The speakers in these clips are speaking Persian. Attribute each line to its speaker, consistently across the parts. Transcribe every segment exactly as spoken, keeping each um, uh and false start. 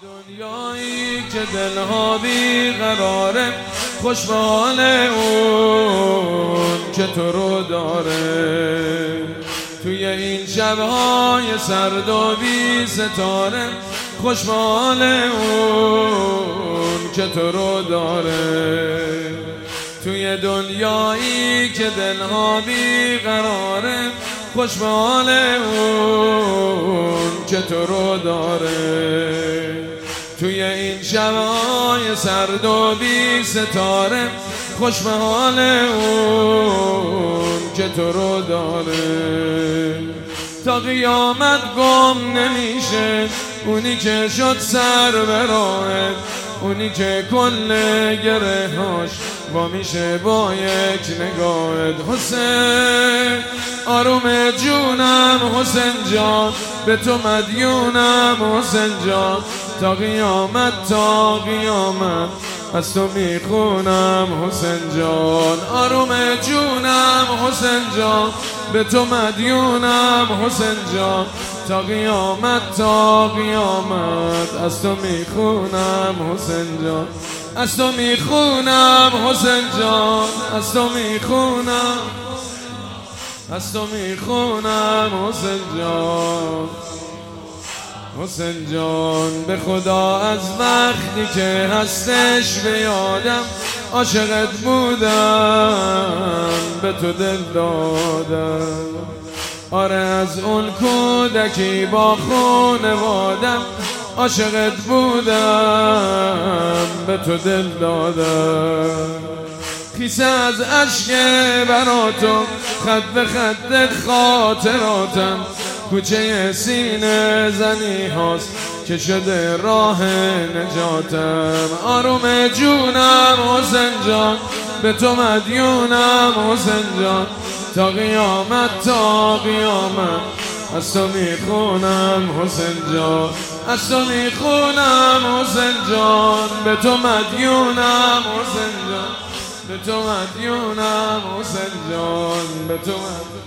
Speaker 1: دنیایی که دلها بیقراره، خوش به حال اون که تو رو داره. توی این شبهای سرد و بی ستاره، خوش به حال اون که تو رو داره. توی دنیایی که دلها بیقراره، خوش به حال اون که تو رو داره. توی این شبهای سرد و بی ستاره، خوش به حال اون که تو رو داره. تا قیامت گم نمیشه اونی که شد سر به راهت، اونی که کل گره‌هاش وا میشه با یک نگاهت. حسین آروم جونم، حسین جان به تو مدیونم. حسین جان تا قیامت تا قیامت از تو میخونم. حسین جان آروم جونم، حسین جان به تو مدیونم. حسین جان تا قیامت تا قیامت از تو میخونم. حسین جان از تو میخونم. حسین جان از تو میخونم، از تو میخونم. حسین جان حسین جان به خدا از وقتی که هستش به یادم، عاشقت بودم به تو دل دادم. آره از اون کودکی با خونوادم، عاشقت بودم به تو دل دادم. خیسه از عشق براتو، خط به خط خاطراتم. کوچه سینه زنی هاست که شده راه نجاتم. آروم جونم حسین جان به تو مدیونم. حسین جان تا قیامت تا قیامت از تو میخونم. حسین جان از تو میخونم. حسین جان به تو مدیونم. حسین جان به تو مدیونم. حسین جان به تو مدیونم.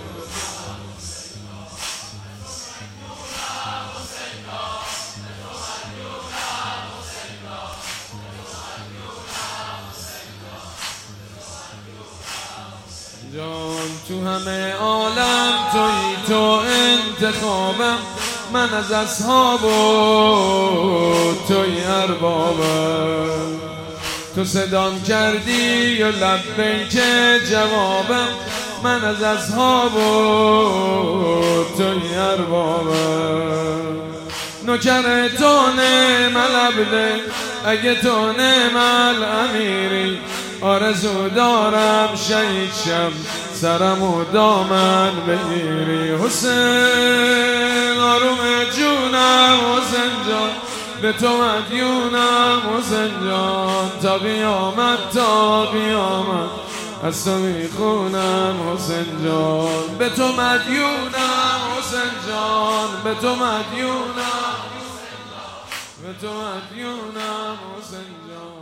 Speaker 1: جان تو همه عالم توی تو انتخابم، من از اصحاب و توی اربابم. تو صدام کردی و لبیک جوابم، من از اصحاب و توی اربابم. نوکر تو نعم العبد اگه تو نعم الامیری، آرزو دارم شهید شم سرمو دامن بگیری. حسین آروم جونم، حسین جان به تو مدیونم. حسین جان تا قیامت تا قیامت از تو میخونم. حسین جان به تو مدیونم. حسین جان به تو مدیونم. به تو مدیونم. حسین جان